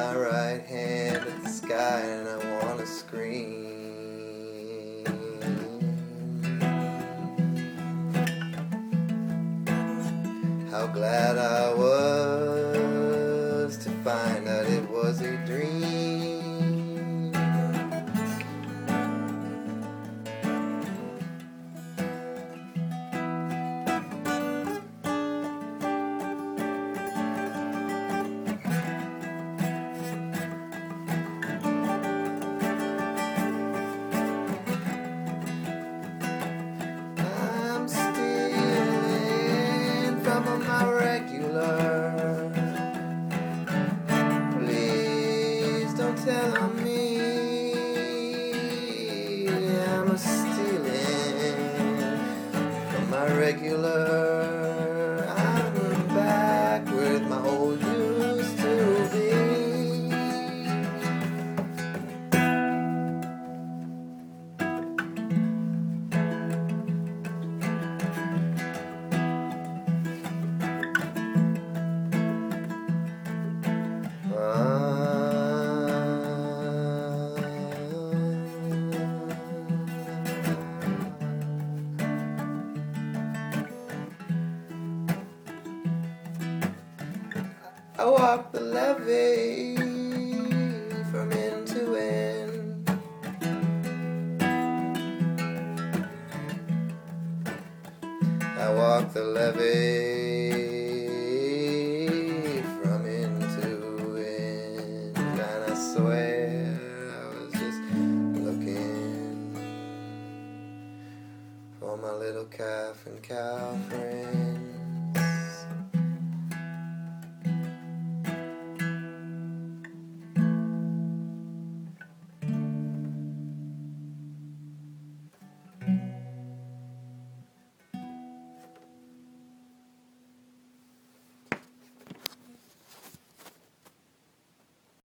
my right hand at the sky and I wanna scream. How glad I was to find out it was a dream. I'm stealing from my regular. Please don't tell on me. I'm stealing from my regular. I'm back with my old used to be. I walk the levee from end to end. I walk the levee from end to end, and I swear I was just looking for my little calf and cow friend.